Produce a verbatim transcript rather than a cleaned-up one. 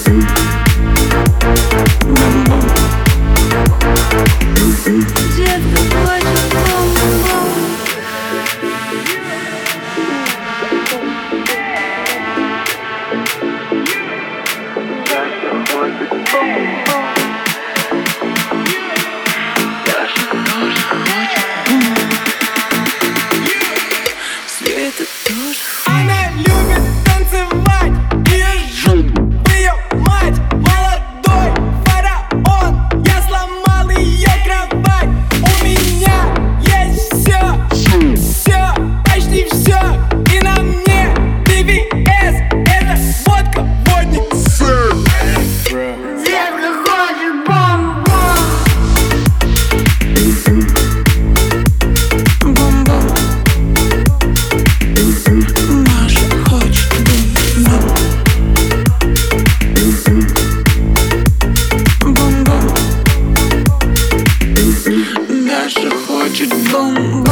Она любит танцевать, ее жжет в ее мать. Молодой фараон, я сломал ее кровать. У меня есть все, все, почти все. И на мне би ви эс, это водка, водник. Детка хочет бомбу. Даша хочет бомбу.